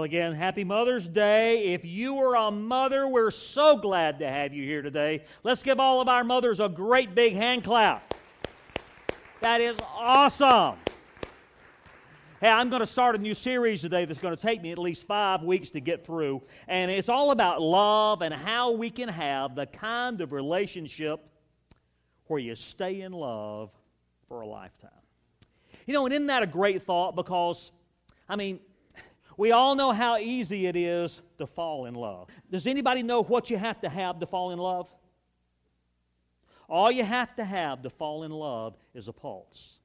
again, happy Mother's Day. If you are a mother, we're so glad to have you here today. Let's give all of our mothers a great big hand clap. That is awesome. Hey, I'm going to start a new series today that's going to take me at least 5 weeks to get through. And it's all about love and how we can have the kind of relationship where you stay in love for a lifetime. You know, and isn't that a great thought? Because, we all know how easy it is to fall in love. Does anybody know what you have to fall in love? All you have to fall in love is a pulse.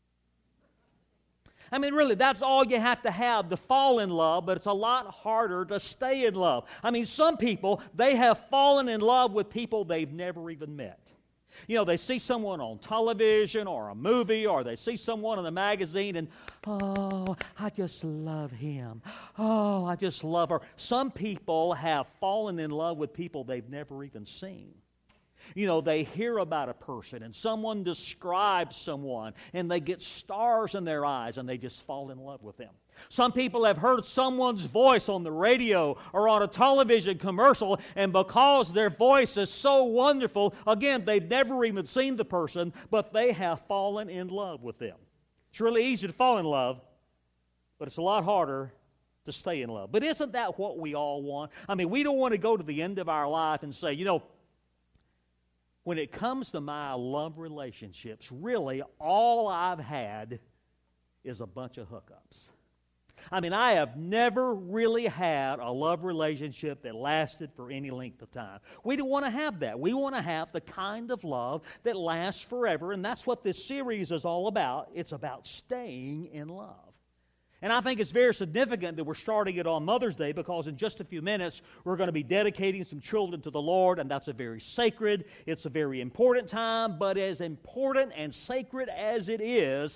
Really, that's all you have to fall in love, but it's a lot harder to stay in love. Some people, they have fallen in love with people they've never even met. You know, they see someone on television or a movie, or they see someone in the magazine and, oh, I just love him. Oh, I just love her. Some people have fallen in love with people they've never even seen. You know, they hear about a person and someone describes someone and they get stars in their eyes and they just fall in love with them. Some people have heard someone's voice on the radio or on a television commercial, and because their voice is so wonderful, again, they've never even seen the person, but they have fallen in love with them. It's really easy to fall in love, but it's a lot harder to stay in love. But isn't that what we all want? We don't want to go to the end of our life and say, you know, when it comes to my love relationships, really all I've had is a bunch of hookups. I have never really had a love relationship that lasted for any length of time. We don't want to have that. We want to have the kind of love that lasts forever, and that's what this series is all about. It's about staying in love. And I think it's very significant that we're starting it on Mother's Day, because in just a few minutes we're going to be dedicating some children to the Lord, and that's a very sacred, it's a very important time. But as important and sacred as it is,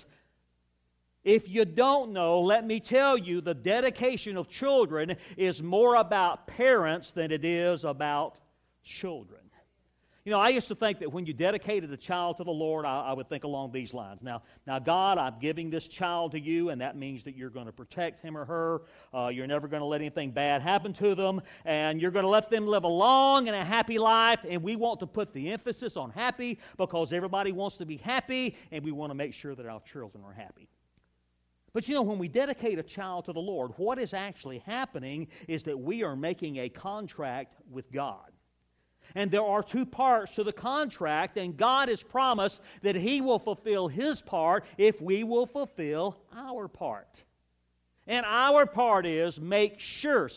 if you don't know, let me tell you, the dedication of children is more about parents than it is about children. You know, I used to think that when you dedicated a child to the Lord, I would think along these lines. Now, God, I'm giving this child to you, and that means that you're going to protect him or her. You're never going to let anything bad happen to them, and you're going to let them live a long and a happy life. And we want to put the emphasis on happy because everybody wants to be happy, and we want to make sure that our children are happy. But you know, when we dedicate a child to the Lord, what is actually happening is that we are making a contract with God. And there are two parts to the contract, and God has promised that He will fulfill His part if we will fulfill our part. And our part is make sure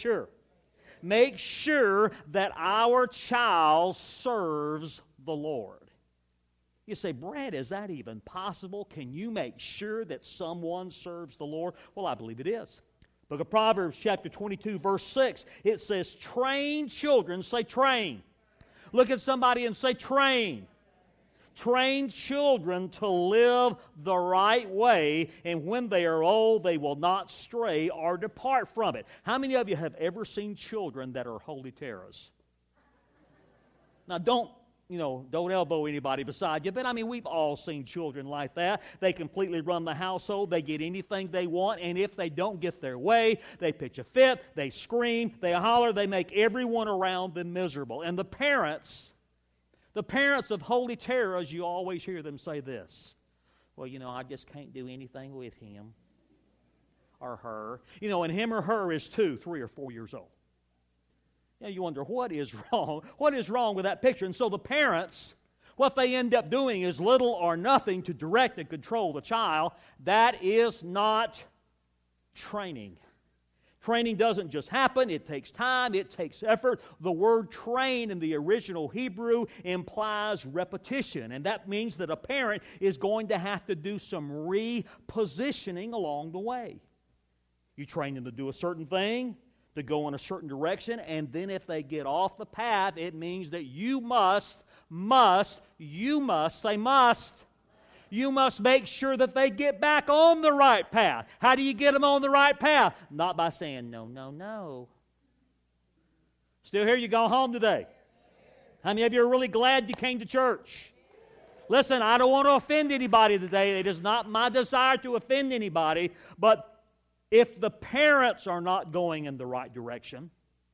that our child serves the Lord. You say, Brad, is that even possible? Can you make sure that someone serves the Lord? Well, I believe it is. Book of Proverbs, chapter 22, verse 6, it says, train children. Say train. Look at somebody and say train. Train children to live the right way, and when they are old, they will not stray or depart from it. How many of you have ever seen children that are holy terrors? Now, don't elbow anybody beside you, but we've all seen children like that. They completely run the household. They get anything they want, and if they don't get their way, they pitch a fit, they scream, they holler, they make everyone around them miserable. And the parents of holy terrors, you always hear them say this, well, I just can't do anything with him or her. And him or her is 2, 3, or 4 years old. You wonder, what is wrong? What is wrong with that picture? And so the parents, what they end up doing is little or nothing to direct and control the child. That is not training. Training doesn't just happen. It takes time. It takes effort. The word train in the original Hebrew implies repetition, and that means that a parent is going to have to do some repositioning along the way. You train them to do a certain thing, to go in a certain direction, and then if they get off the path, it means that you must make sure that they get back on the right path. How do you get them on the right path? Not by saying, no, no, no. Still here? You go home today? How many of you are really glad you came to church? Listen, I don't want to offend anybody today. It is not my desire to offend anybody, but if the parents are not going in the right direction,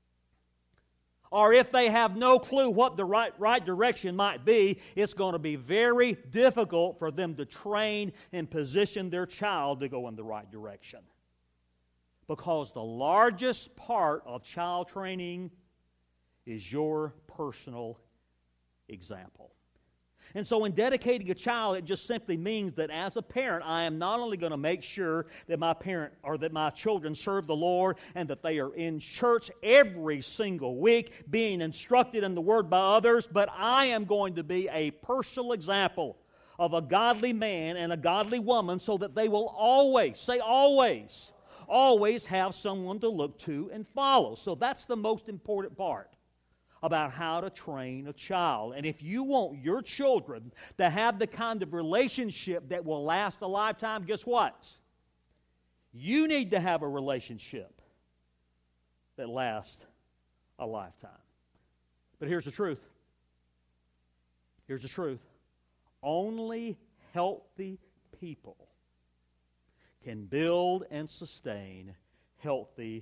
or if they have no clue what the right direction might be, it's going to be very difficult for them to train and position their child to go in the right direction. Because the largest part of child training is your personal example. And so in dedicating a child, it just simply means that as a parent, I am not only going to make sure that my children serve the Lord and that they are in church every single week, being instructed in the Word by others, but I am going to be a personal example of a godly man and a godly woman so that they will always, say always have someone to look to and follow. So that's the most important part about how to train a child. And if you want your children to have the kind of relationship that will last a lifetime, guess what? You need to have a relationship that lasts a lifetime. But here's the truth. Here's the truth. Only healthy people can build and sustain healthy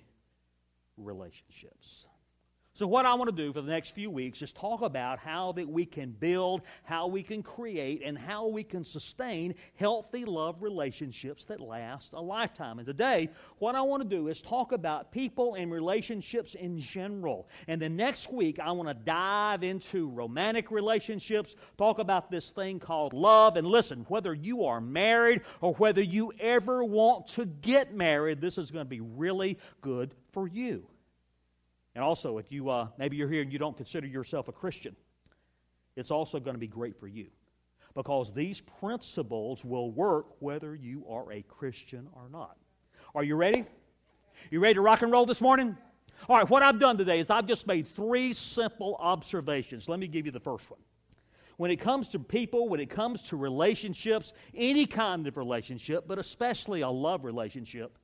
relationships. So what I want to do for the next few weeks is talk about how that we can build, how we can create, and how we can sustain healthy love relationships that last a lifetime. And today, what I want to do is talk about people and relationships in general. And then next week, I want to dive into romantic relationships, talk about this thing called love. And listen, whether you are married or whether you ever want to get married, this is going to be really good for you. And also, if you maybe you're here and you don't consider yourself a Christian, it's also going to be great for you because these principles will work whether you are a Christian or not. Are you ready? You ready to rock and roll this morning? All right, what I've done today is I've just made 3 simple observations. Let me give you the first one. When it comes to people, when it comes to relationships, any kind of relationship, but especially a love relationship,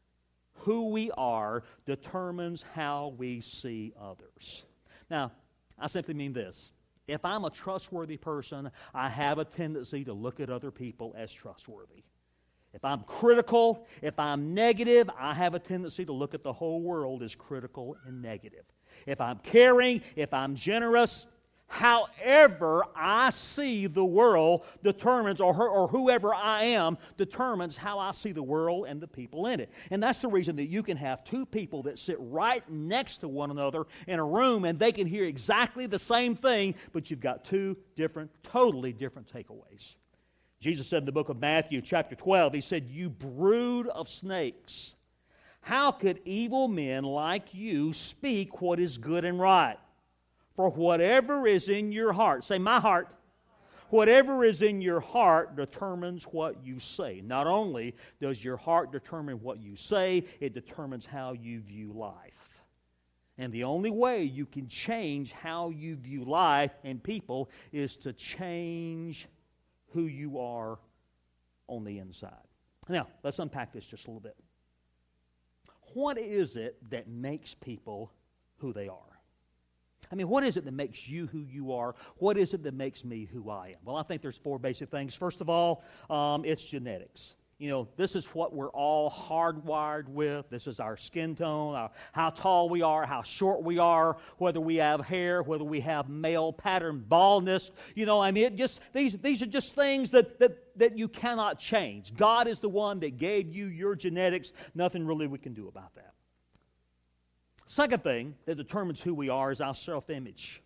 who we are determines how we see others. Now, I simply mean this. If I'm a trustworthy person, I have a tendency to look at other people as trustworthy. If I'm critical, if I'm negative, I have a tendency to look at the whole world as critical and negative. If I'm caring, if I'm generous, however I see the world determines, or whoever I am determines how I see the world and the people in it. And that's the reason that you can have 2 people that sit right next to one another in a room and they can hear exactly the same thing, but you've got 2 totally different takeaways. Jesus said in the book of Matthew chapter 12, He said, "You brood of snakes, how could evil men like you speak what is good and right? For whatever is in your heart," say my heart, "whatever is in your heart determines what you say." Not only does your heart determine what you say, it determines how you view life. And the only way you can change how you view life and people is to change who you are on the inside. Now, let's unpack this just a little bit. What is it that makes people who they are? I mean, what is it that makes you who you are? What is it that makes me who I am? Well, I think there's 4 basic things. First of all, it's genetics. You know, this is what we're all hardwired with. This is our skin tone, how tall we are, how short we are, whether we have hair, whether we have male pattern baldness. You know, I mean, these are just things that you cannot change. God is the one that gave you your genetics. Nothing really we can do about that. Second thing that determines who we are is our self-image.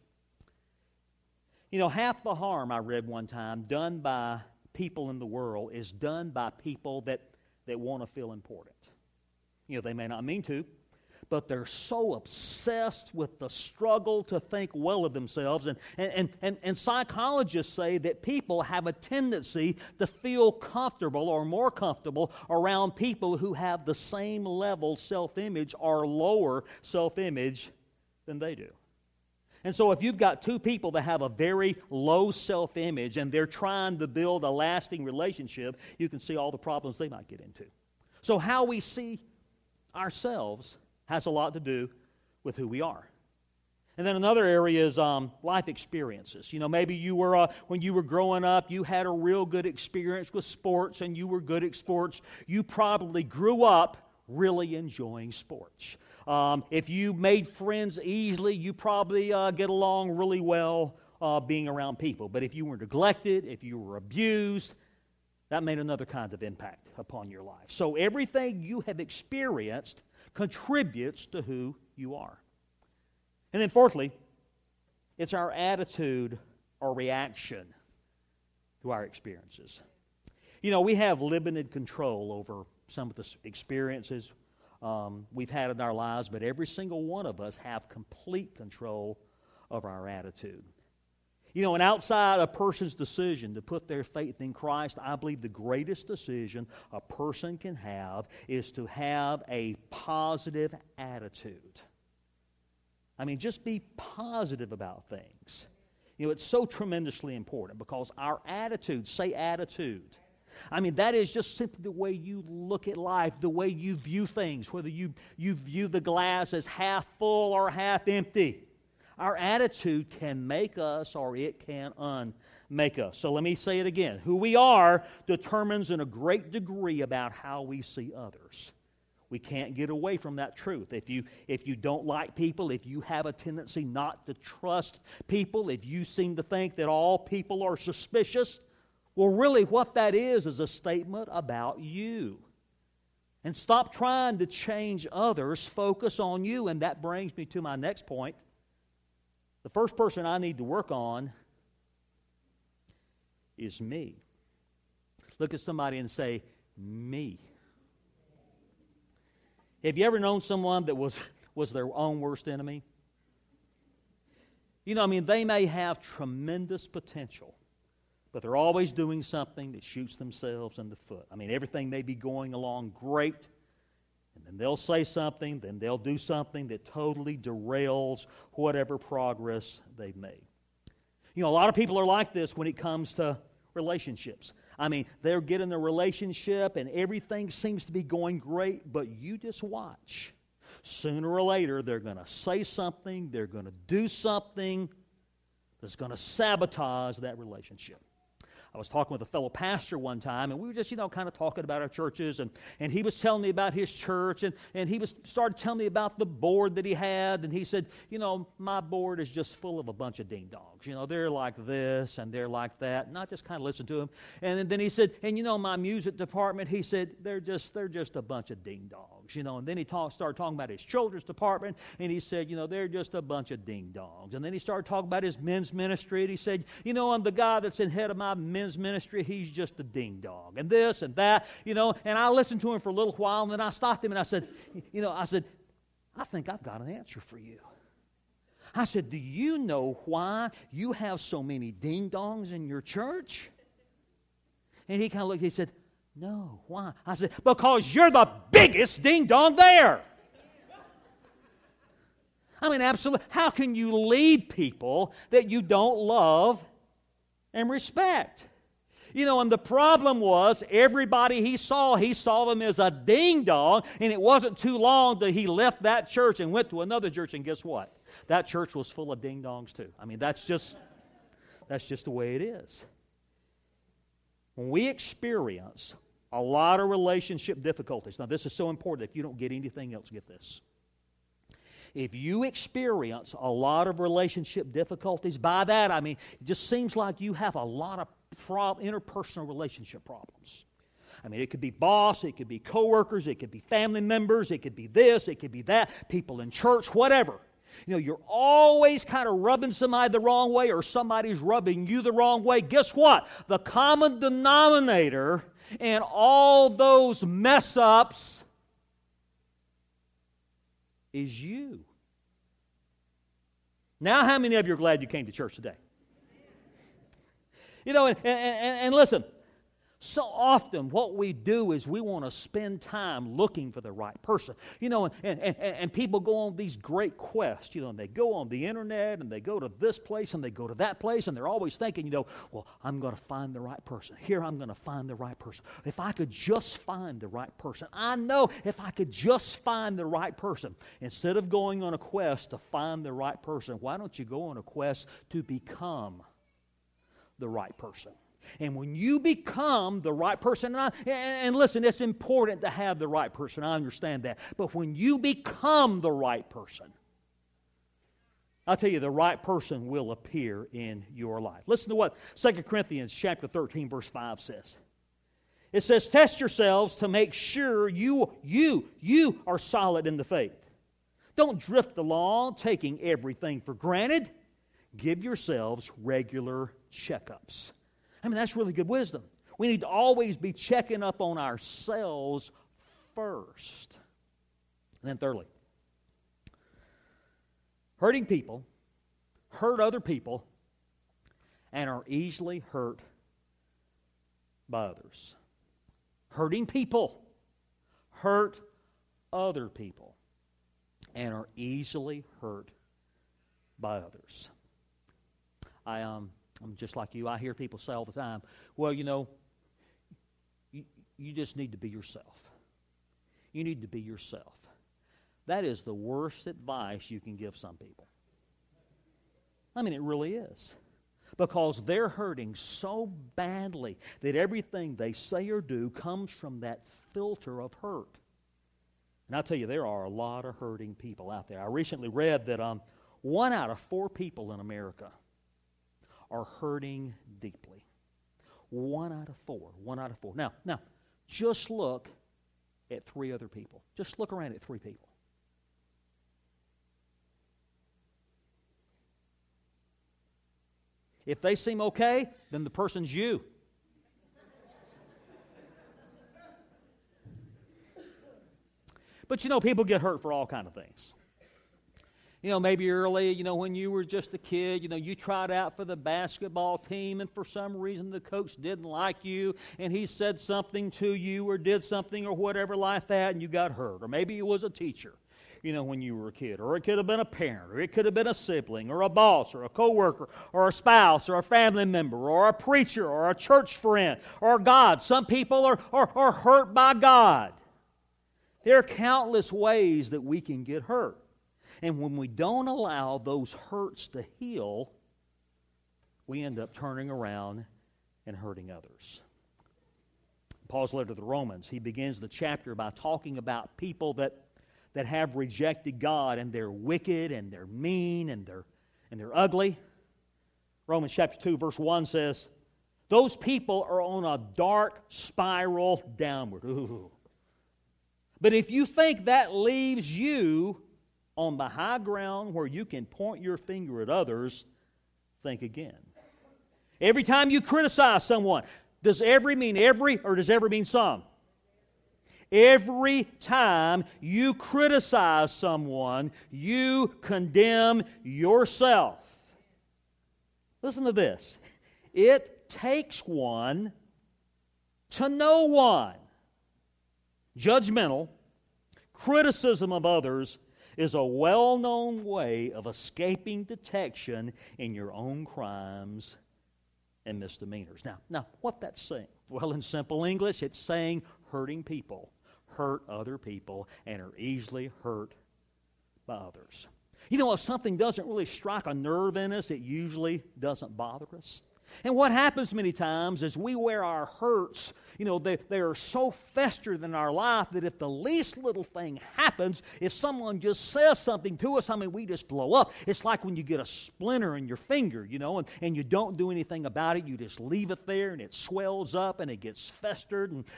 You know, half the harm, I read one time, done by people in the world is done by people that want to feel important. You know, they may not mean to, but they're so obsessed with the struggle to think well of themselves. And psychologists say that people have a tendency to feel comfortable or more comfortable around people who have the same level self-image or lower self-image than they do. And so if you've got 2 people that have a very low self-image and they're trying to build a lasting relationship, you can see all the problems they might get into. So how we see ourselves has a lot to do with who we are. And then another area is life experiences. You know, maybe you were, when you were growing up, you had a real good experience with sports and you were good at sports. You probably grew up really enjoying sports. If you made friends easily, you probably get along really well being around people. But if you were neglected, if you were abused, that made another kind of impact upon your life. So everything you have experienced contributes to who you are. And then fourthly, it's our attitude or reaction to our experiences. You know, we have limited control over some of the experiences we've had in our lives, but every single one of us have complete control of our attitude. You know, and outside a person's decision to put their faith in Christ, I believe the greatest decision a person can have is to have a positive attitude. I mean, just be positive about things. You know, it's so tremendously important because our attitude, say attitude, I mean, that is just simply the way you look at life, the way you view things, whether you view the glass as half full or half empty. Our attitude can make us or it can unmake us. So let me say it again. Who we are determines in a great degree about how we see others. We can't get away from that truth. If you don't like people, if you have a tendency not to trust people, if you seem to think that all people are suspicious, well, really what that is a statement about you. And stop trying to change others. Focus on you. And that brings me to my next point. The first person I need to work on is me. Look at somebody and say, me. Have you ever known someone that was their own worst enemy? You know, I mean, they may have tremendous potential, but they're always doing something that shoots themselves in the foot. I mean, everything may be going along great, and then they'll say something, then they'll do something that totally derails whatever progress they've made. You know, a lot of people are like this when it comes to relationships. I mean, they'll get in a relationship and everything seems to be going great, but you just watch. Sooner or later, they're going to say something, they're going to do something that's going to sabotage that relationship. I was talking with a fellow pastor one time, and we were just, kind of talking about our churches, and he was telling me about his church, and he started telling me about the board that he had, and he said, my board is just full of a bunch of ding-dongs. They're like this, and they're like that, and I just kind of listened to him. And then he said, my music department, he said, they're just a bunch of ding-dongs, and then he started talking about his children's department, and he said, they're just a bunch of ding-dongs. And then he started talking about his men's ministry, and he said, and the guy that's in head of my men's ministry, he's just a ding-dong, and this and that, and I listened to him for a little while, and then I stopped him, and I said, I think I've got an answer for you. I said, do you know why you have so many ding-dongs in your church? And he kind of looked, he said, no, why? I said, because you're the biggest ding-dong there. I mean, absolutely. How can you lead people that you don't love and respect? And the problem was everybody he saw them as a ding-dong, and it wasn't too long that he left that church and went to another church, and guess what? That church was full of ding-dongs too. I mean, that's just the way it is. When we experience a lot of relationship difficulties, now this is so important, if you don't get anything else, get this. If you experience a lot of relationship difficulties, by that I mean, it just seems like you have a lot of interpersonal relationship problems. I mean, it could be boss, it could be coworkers, it could be family members, it could be this, it could be that, people in church, whatever. You're always kind of rubbing somebody the wrong way or somebody's rubbing you the wrong way. Guess what? The common denominator in all those mess-ups is you. Now, how many of you are glad you came to church today? And listen, so often what we do is we want to spend time looking for the right person. And people go on these great quests, and they go on the internet and they go to this place and they go to that place and they're always thinking, well, I'm going to find the right person. Here I'm going to find the right person. If I could just find the right person. I know if I could just find the right person. Instead of going on a quest to find the right person, why don't you go on a quest to become the right person? And when you become the right person, and listen, it's important to have the right person, I understand that. But when you become the right person, I'll tell you, the right person will appear in your life. Listen to what 2 Corinthians chapter 13, verse 5 says. It says, test yourselves to make sure you are solid in the faith. Don't drift along taking everything for granted. Give yourselves regular checkups. I mean, that's really good wisdom. We need to always be checking up on ourselves first. And then thirdly, hurting people hurt other people and are easily hurt by others. Hurting people hurt other people and are easily hurt by others. I'm just like you. I hear people say all the time, well, you just need to be yourself. You need to be yourself. That is the worst advice you can give some people. I mean, it really is. Because they're hurting so badly that everything they say or do comes from that filter of hurt. And I'll tell you, there are a lot of hurting people out there. I recently read that 1 out of 4 people in America are hurting deeply. 1 out of 4. 1 out of 4. Now, just look at 3 other people. Just look around at 3 people. If they seem okay, then the person's you. But people get hurt for all kinds of things. Maybe early, when you were just a kid, you tried out for the basketball team and for some reason the coach didn't like you and he said something to you or did something or whatever like that and you got hurt. Or maybe it was a teacher, when you were a kid. Or it could have been a parent, or it could have been a sibling, or a boss, or a coworker, or a spouse, or a family member, or a preacher, or a church friend, or God. Some people are hurt by God. There are countless ways that we can get hurt. And when we don't allow those hurts to heal, we end up turning around and hurting others. Paul's letter to the Romans, he begins the chapter by talking about people that have rejected God, and they're wicked, and they're mean, and they're ugly. Romans chapter 2, verse 1 says, those people are on a dark spiral downward. Ooh. But if you think that leaves you on the high ground where you can point your finger at others, think again. Every time you criticize someone, does every mean every, or does every mean some? Every time you criticize someone, you condemn yourself. Listen to this. It takes one to know one. Judgmental criticism of others is a well-known way of escaping detection in your own crimes and misdemeanors. Now, what that's saying? Well, in simple English, it's saying hurting people hurt other people and are easily hurt by others. If something doesn't really strike a nerve in us, it usually doesn't bother us. And what happens many times is we wear our hurts, they are so festered in our life that if the least little thing happens, if someone just says something to us, we just blow up. It's like when you get a splinter in your finger, and you don't do anything about it. You just leave it there, and it swells up, and it gets festered, and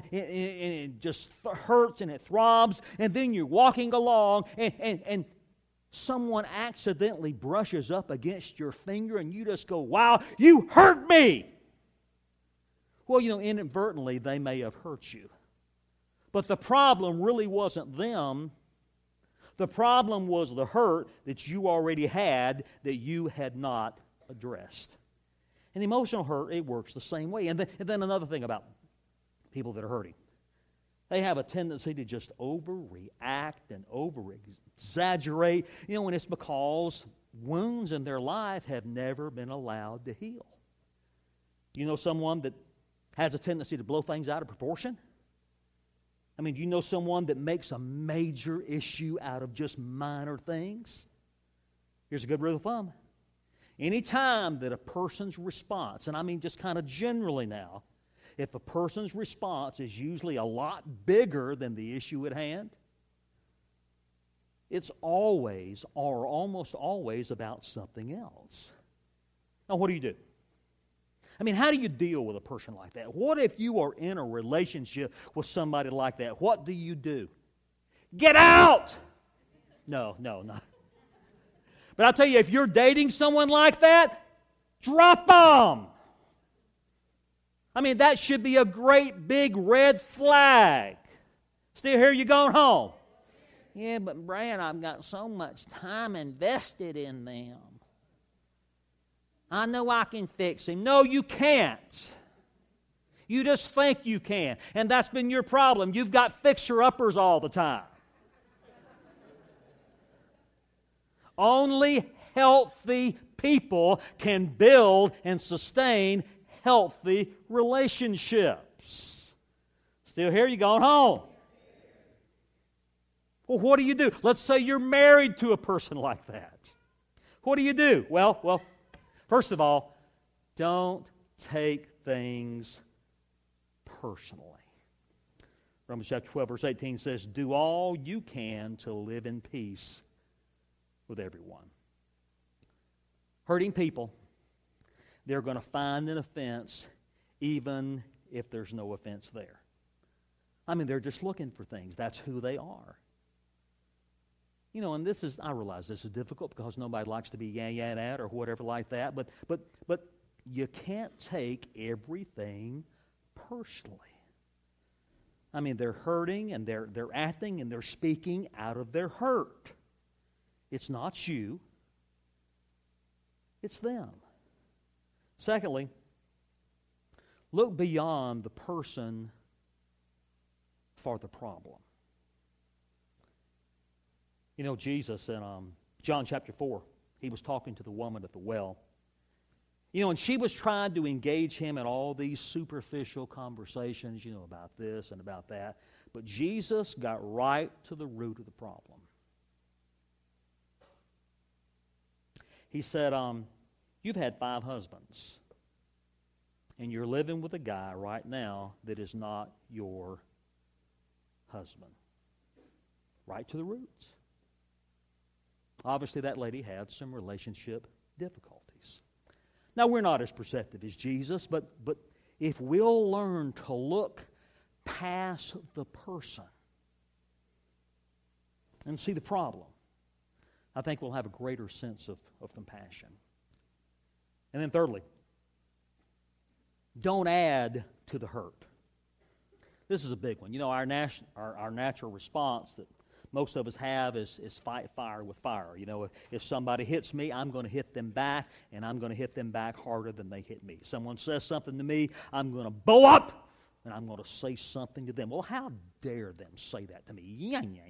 it just hurts, and it throbs, and then you're walking along, and someone accidentally brushes up against your finger and you just go, wow, you hurt me. Well, inadvertently they may have hurt you. But the problem really wasn't them. The problem was the hurt that you already had that you had not addressed. And emotional hurt, it works the same way. And then another thing about people that are hurting. They have a tendency to just overreact and over-exaggerate, and it's because wounds in their life have never been allowed to heal. Someone that has a tendency to blow things out of proportion? Someone that makes a major issue out of just minor things? Here's a good rule of thumb. Anytime that a person's response, and I mean just kind of generally now, if a person's response is usually a lot bigger than the issue at hand, it's always or almost always about something else. Now, what do you do? I mean, how do you deal with a person like that? What if you are in a relationship with somebody like that? What do you do? Get out! No. But I'll tell you, if you're dating someone like that, drop them. I mean, that should be a great big red flag. Still here, you going home? Yeah, but Brad, I've got so much time invested in them. I know I can fix him. No, you can't. You just think you can. And that's been your problem. You've got fixer-uppers all the time. Only healthy people can build and sustain healthy relationships. Still here? You going home? Well, what do you do? Let's say you're married to a person like that. What do you do? Well, first of all, don't take things personally. Romans chapter 12, verse 18 says, do all you can to live in peace with everyone. Hurting people, they're going to find an offense even if there's no offense there. I mean, they're just looking for things. That's who they are. You know, and I realize this is difficult because nobody likes to be at or whatever like that, but you can't take everything personally. I mean, they're hurting and they're acting and they're speaking out of their hurt. It's not you. It's them. Secondly, look beyond the person for the problem. You know, Jesus in John chapter 4, he was talking to the woman at the well. You know, and she was trying to engage him in all these superficial conversations, you know, about this and about that. But Jesus got right to the root of the problem. He said, you've had 5 husbands, and you're living with a guy right now that is not your husband. Right to the roots. Obviously, that lady had some relationship difficulties. Now, we're not as perceptive as Jesus, but if we'll learn to look past the person and see the problem, I think we'll have a greater sense of compassion. And then thirdly, don't add to the hurt. This is a big one. You know, our natural response that most of us have is fight fire with fire. You know, if somebody hits me, I'm going to hit them back, and I'm going to hit them back harder than they hit me. Someone says something to me, I'm going to bow up, and I'm going to say something to them. Well, how dare them say that to me?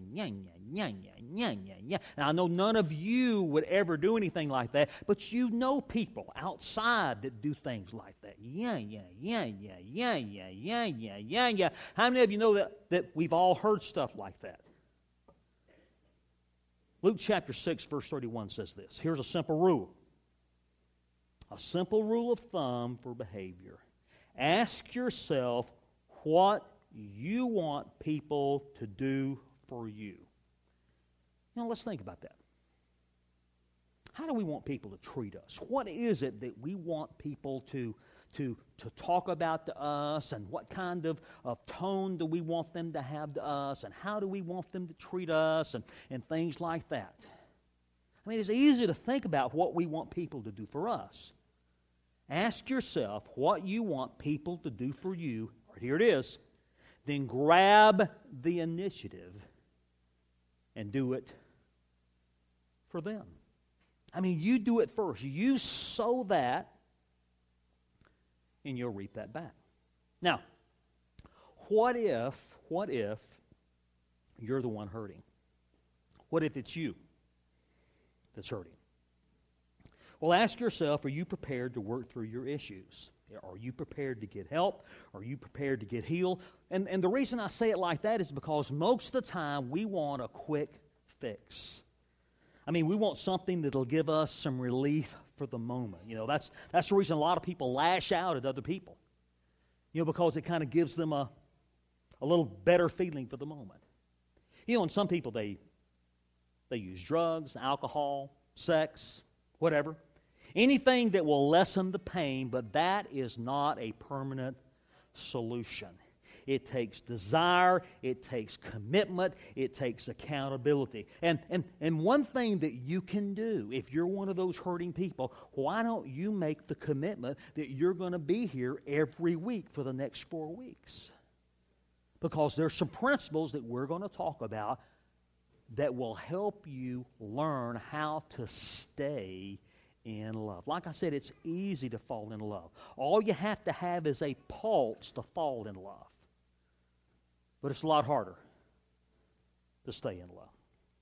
Now, I know none of you would ever do anything like that, but you know people outside that do things like that. How many of you know that we've all heard stuff like that? Luke chapter 6, verse 31 says this. Here's a simple rule. A simple rule of thumb for behavior. Ask yourself what you want people to do for you. You know, let's think about that. How do we want people to treat us? What is it that we want people to talk about to us, and what kind of tone do we want them to have to us, and how do we want them to treat us, and things like that. I mean, it's easy to think about what we want people to do for us. Ask yourself what you want people to do for you. Right here it is. Then grab the initiative and do it for them. I mean, you do it first. You sow that, and you'll reap that back. Now, what if you're the one hurting? What if it's you that's hurting? Well, ask yourself, are you prepared to work through your issues? Are you prepared to get help? Are you prepared to get healed? And the reason I say it like that is because most of the time we want a quick fix. I mean, we want something that'll give us some relief for the moment. That's the reason a lot of people lash out at other people. Because it kind of gives them a little better feeling for the moment. And some people, they use drugs, alcohol, sex, whatever. Anything that will lessen the pain, but that is not a permanent solution. It takes desire, it takes commitment, it takes accountability. And one thing that you can do, if you're one of those hurting people, why don't you make the commitment that you're going to be here every week for the next 4 weeks? Because there's some principles that we're going to talk about that will help you learn how to stay in love. Like I said, it's easy to fall in love. All you have to have is a pulse to fall in love. But it's a lot harder to stay in love.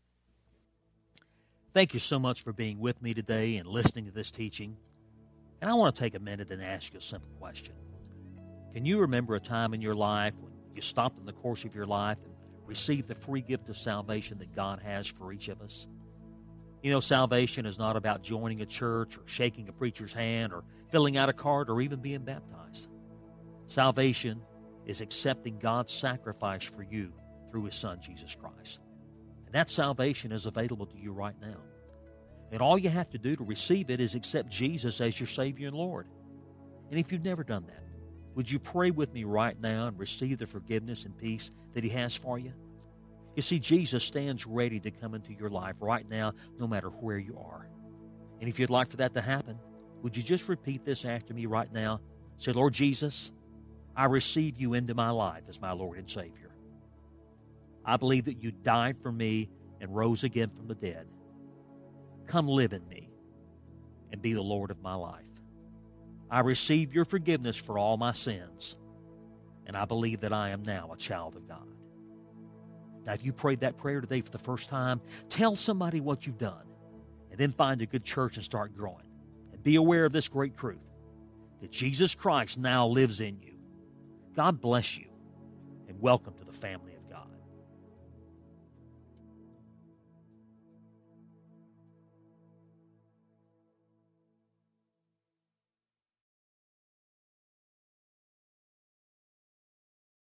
Thank you so much for being with me today and listening to this teaching. And I want to take a minute and ask you a simple question. Can you remember a time in your life when you stopped in the course of your life and received the free gift of salvation that God has for each of us? Salvation is not about joining a church or shaking a preacher's hand or filling out a card or even being baptized. Salvation is accepting God's sacrifice for you through His Son, Jesus Christ. And that salvation is available to you right now. And all you have to do to receive it is accept Jesus as your Savior and Lord. And if you've never done that, would you pray with me right now and receive the forgiveness and peace that He has for you? You see, Jesus stands ready to come into your life right now, no matter where you are. And if you'd like for that to happen, would you just repeat this after me right now? Say, Lord Jesus, I receive you into my life as my Lord and Savior. I believe that you died for me and rose again from the dead. Come live in me and be the Lord of my life. I receive your forgiveness for all my sins, and I believe that I am now a child of God. Now, if you prayed that prayer today for the first time, tell somebody what you've done, and then find a good church and start growing. And be aware of this great truth, that Jesus Christ now lives in you. God bless you, and welcome to the family